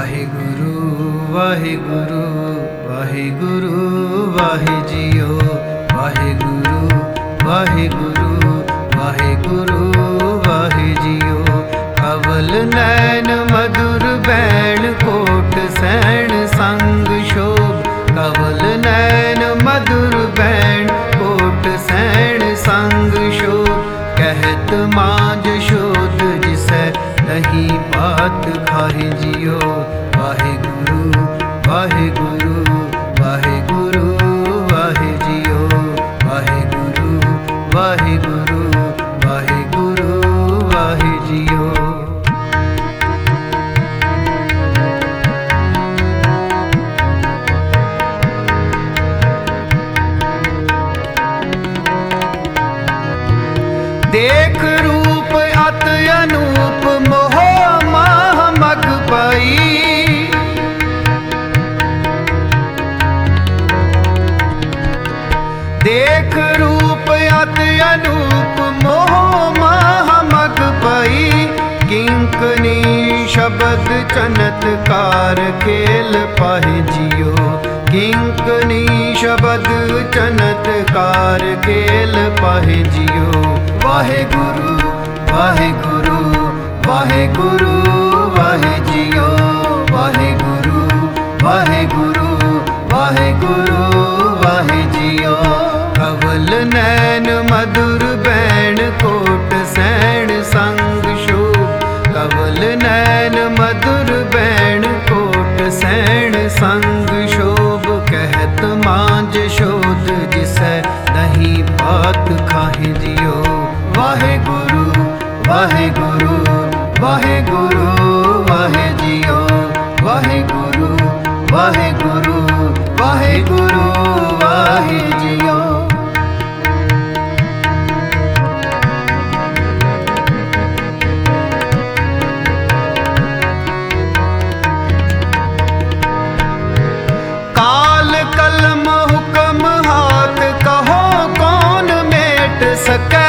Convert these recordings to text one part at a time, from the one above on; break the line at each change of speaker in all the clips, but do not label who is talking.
वाहिगुरु वाहिगुरु वाहिगुरु वाहे जियो वाहिगुरु वाहिगुरु वाहिगुरु वाहे जियो। कवल नैन मधुर बैण कोट सैन संग शोभ। कवल नैन मधुर बैण कोट सैन संग शोभ। कहत मांझ शोध जिसै नहीं बात खाहे जियो वाहिगुरु वाहिगुरु वाहिगुरु वाहे जियो वाहिगुरु वाहिगुरु वाहिगुरु वाहे जियो। देख रूप अत अनूप मोह माह मग पाई। देख रूप अत अनूप मोह माह मग पाई। किंकनी शब्द चनत्कार खेल पाहे जियो। किंकनी शब्द चनत्कार खेल पाहे जियो। वाहिगुरु वाहिगुरु वाहिगुरु वाहे जियो वाहिगुरु वाहिगुरु वाहिगुरु वाहे जियो। कवल नैन मधुर बैण कोट सैन संग शोभ। कवल नैन मधुर बैण कोट सैन संग शोभ। कहत मांझ शोध जिसै नहीं बात खाहे जियो वाहिगुरु वाहिगुरु वाहिगुरु वाहे जियो वाहिगुरु वाहिगुरु वाहिगुरु वाहे जियो। काल कलम हुक्म हाथ कहो कौन मेट सकै।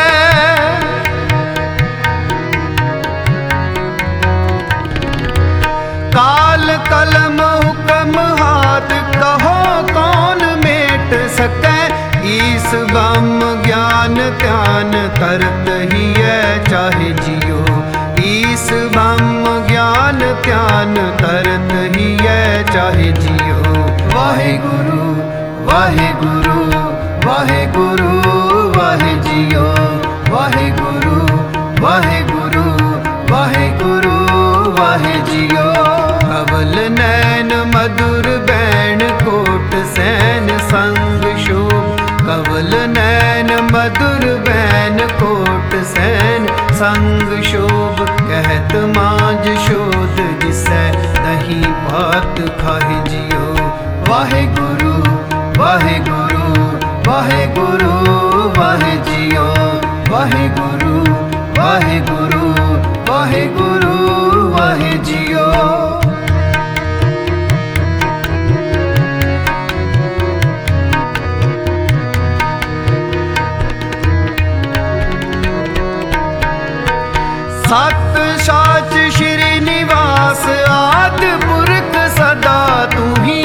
काल कलम हुक्म हाथ कहो कौन मेट सकै। ईस ब्रह्म ज्ञान ध्यान करत ही है चाहे जियो। ईस ब्रह्म ज्ञान ध्यान करत ही है चाहे जियो। वाहिगुरु वाहिगुरु वाहिगुरु वाहे जियो वाहिगुरु वाहिगुरु वाहिगुरु वाहे जियो। कवल नैन मधुर बैण कोट सैन संग शोभ। कवल नैन मधुर बैण कोट सैन संग शोभ। कहत मांझ शोध जिसै नहीं बात खाहे जियो वाहिगुरु वाहिगुरु वाहिगुरु वाहे जियो वाहिगुरु वाहिगुरु वाहिगुरु वाहे जियो। सत साच श्री निवास आद पुरख सदा तू ही।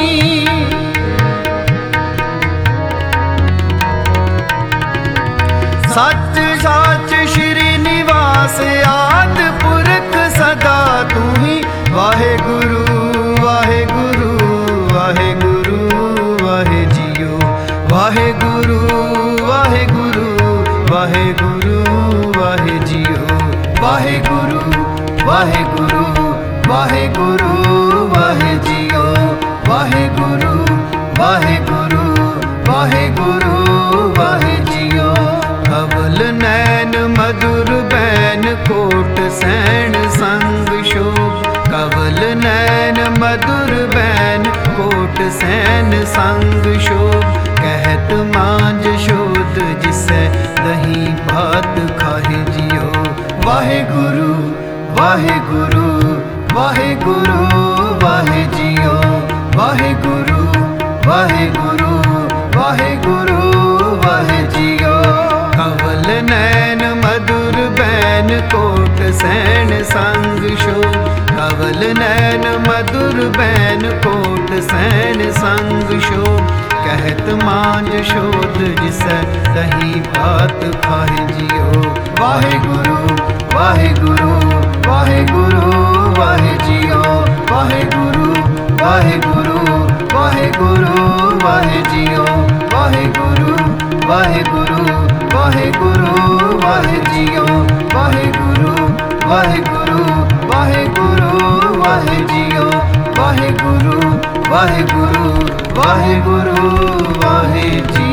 सच साच श्री निवास आद पुरख सदा तू ही। वाहिगुरु वाहिगुरु वाहिगुरु वाहे जियो वाहिगुरु वाहिगुरु वाहिगुरु वाहे जियो वाहिगुरु वाहिगुरु वाहिगुरु वाहे जियो वाहिगुरु वाहिगुरु वाहिगुरु वाहे जियो। कवल नैन मधुर बैन कोट सैन संग शोभ। कवल नैन मधुर बैन कोट सैन संग शोभ। कहत मांझ शोध जिसै नहीं बात खाहे जियो वाहिगुरु वाहिगुरु वाहिगुरु वाहे जियो वाहिगुरु वाहिगुरु वाहिगुरु वाहे जियो। कवल नैन मधुर बैन कोट सैन संग शोभ। कवल नैन मधुर बैन कोट सैन संग शोभ कहत मांझ शोध जिसै दही भात खाहि जियो। वाहे गुरु वाहे गुरु वाहे गुरु वाहे जियो। वाहे गुरु वाहे गुरु वाहे गुरु वाहे जियो। वाहे गुरु वाहे गुरु वाहे गुरु वाहे जियो। वाहे गुरु वाहे गुरु वाहे गुरु वाहे जियो। वाहे गुरु वाहे गुरु वाहे गुरु वाहे जियो।